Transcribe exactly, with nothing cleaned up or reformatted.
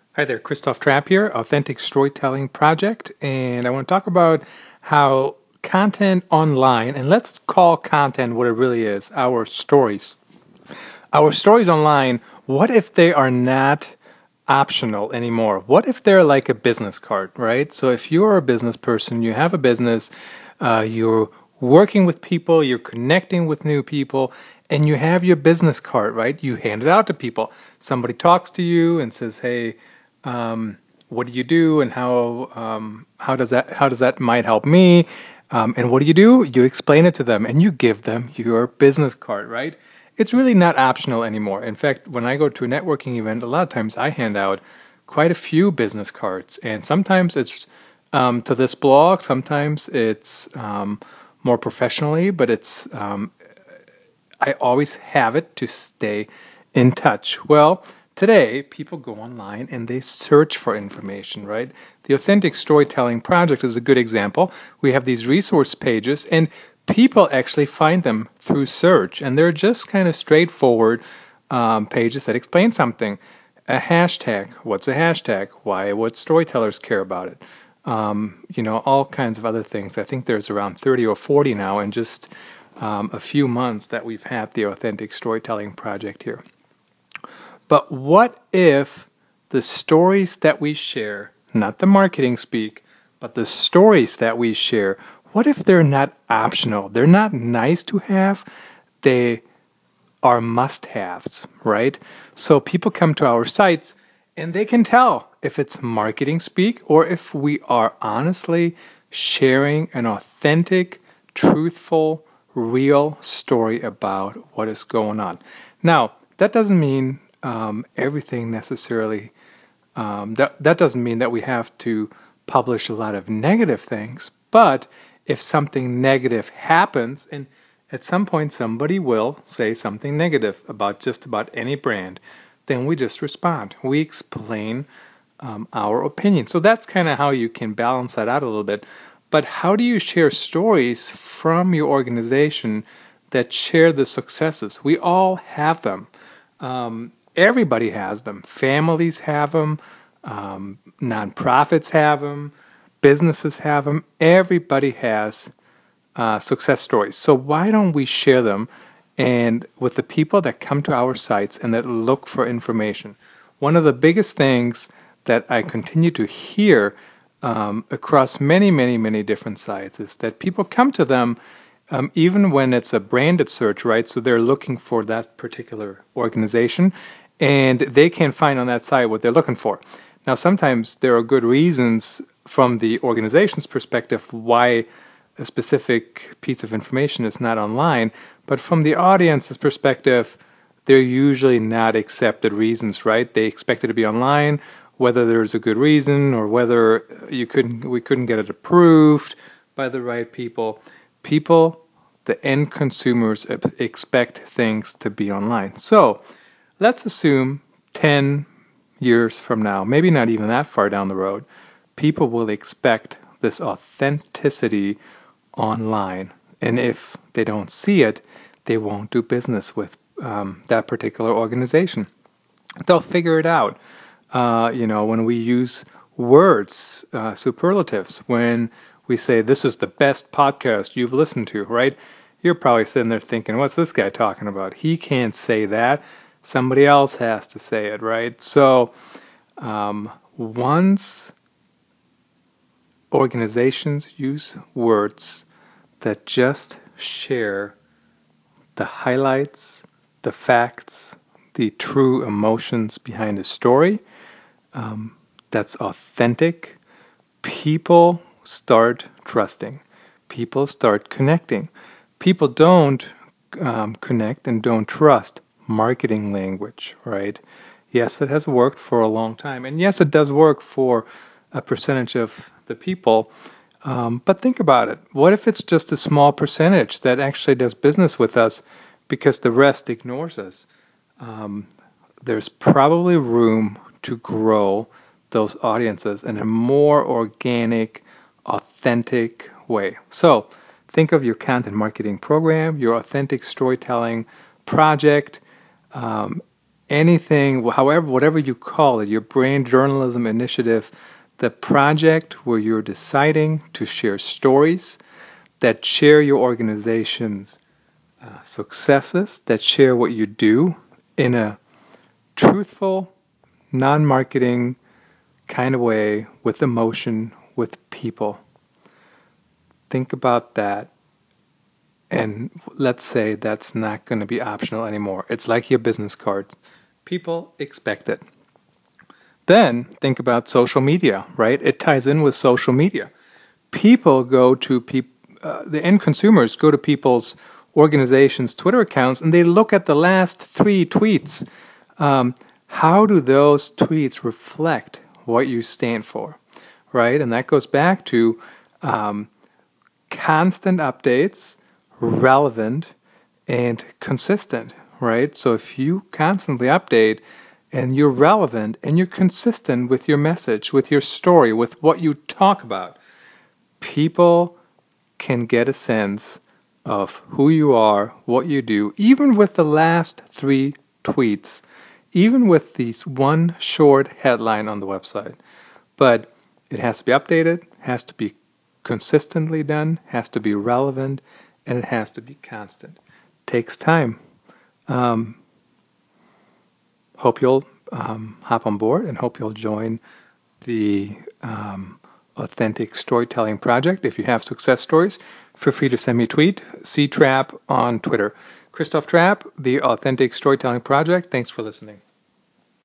Hi there, Christoph Trapp here, Authentic Storytelling Project, and I want to talk about how content online, and let's call content what it really is, our stories. Our stories online, what if they are not optional anymore? What if they're like a business card, right? So if you're a business person, you have a business, uh, you're working with people, you're connecting with new people, and you have your business card, right? You hand it out to people. Somebody talks to you and says, "Hey, um, what do you do, and how um, how does that how does that might help me?" Um, and what do you do? You explain it to them, and you give them your business card, right? It's really not optional anymore. In fact, when I go to a networking event, a lot of times I hand out quite a few business cards, and sometimes it's um, to this blog, sometimes it's um, more professionally, but it's um, I always have it to stay in touch. Well, today people go online and they search for information, right? The Authentic Storytelling Project is a good example. We have these resource pages and people actually find them through search, and they're just kind of straightforward um, pages that explain something. A hashtag, what's a hashtag? Why would storytellers care about it? Um, you know, all kinds of other things. I think there's around thirty or forty now in just um, a few months that we've had the Authentic Storytelling Project here. But what if the stories that we share, not the marketing speak, but the stories that we share, what if they're not optional? They're not nice to have, they are must haves, right? So people come to our sites and they can tell if it's marketing speak or if we are honestly sharing an authentic, truthful, real story about what is going on. Now, that doesn't mean um, everything necessarily, um, that, that doesn't mean that we have to publish a lot of negative things, but if something negative happens, and at some point somebody will say something negative about just about any brand, then we just respond. We explain um, our opinion. So that's kind of how you can balance that out a little bit. But how do you share stories from your organization that share the successes? We all have them. Um, everybody has them. Families have them. Um, nonprofits have them. Businesses have them. Everybody has uh, success stories. So why don't we share them and with the people that come to our sites and that look for information? One of the biggest things that I continue to hear um, across many, many, many different sites is that people come to them um, even when it's a branded search, right? So they're looking for that particular organization and they can't find on that site what they're looking for. Now, sometimes there are good reasons from the organization's perspective why a specific piece of information is not online, but from the audience's perspective, they're usually not accepted reasons, right? They expect it to be online, whether there's a good reason or whether you couldn't, we couldn't get it approved by the right people. People, the end consumers, expect things to be online. So let's assume ten years from now, maybe not even that far down the road, people will expect this authenticity online. And if they don't see it, they won't do business with um, that particular organization. They'll figure it out. Uh, you know, when we use words, uh, superlatives, when we say, this is the best podcast you've listened to, right? You're probably sitting there thinking, what's this guy talking about? He can't say that. Somebody else has to say it, right? So um, once organizations use words that just share the highlights, the facts, the true emotions behind a story, um, that's authentic, people start trusting. People start connecting. People don't um, connect and don't trust marketing language, right? Yes, it has worked for a long time. And yes, it does work for a percentage of the people. Um, but think about it. What if it's just a small percentage that actually does business with us because the rest ignores us? Um, there's probably room to grow those audiences in a more organic, authentic way. So think of your content marketing program, your authentic storytelling project. Um, anything, however, whatever you call it, your brand journalism initiative, the project where you're deciding to share stories that share your organization's uh, successes, that share what you do in a truthful, non-marketing kind of way, with emotion, with people. Think about that. And let's say that's not going to be optional anymore. It's like your business card. People expect it. Then think about social media, right? It ties in with social media. People go to people, uh, the end consumers go to people's organizations' Twitter accounts and they look at the last three tweets. Um, how do those tweets reflect what you stand for, right? And that goes back to um, constant updates, relevant and consistent, right? So if you constantly update and you're relevant and you're consistent with your message, with your story, with what you talk about, people can get a sense of who you are, what you do, even with the last three tweets, even with these one short headline on the website. But it has to be updated, has to be consistently done, has to be relevant, and it has to be constant. Takes time. Um, hope you'll um, hop on board and hope you'll join the um, Authentic Storytelling Project. If you have success stories, feel free to send me a tweet, C Trapp on Twitter. Christoph Trapp, the Authentic Storytelling Project. Thanks for listening.